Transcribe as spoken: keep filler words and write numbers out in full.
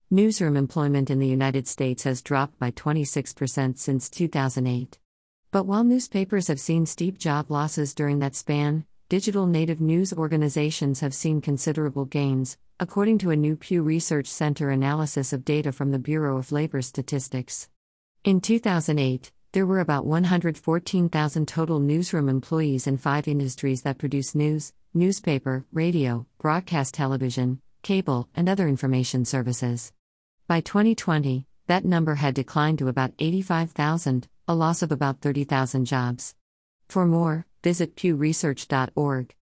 Newsroom employment in the United States has dropped by twenty-six percent since two thousand eight. But while newspapers have seen steep job losses during that span, digital native news organizations have seen considerable gains, according to a new Pew Research Center analysis of data from the Bureau of Labor Statistics. In two thousand eight, there were about one hundred fourteen thousand total newsroom employees in five industries that produce news, newspaper, radio, broadcast television, cable, and other information services. By twenty twenty, that number had declined to about eighty-five thousand, a loss of about thirty thousand jobs. For more, visit pew research dot org.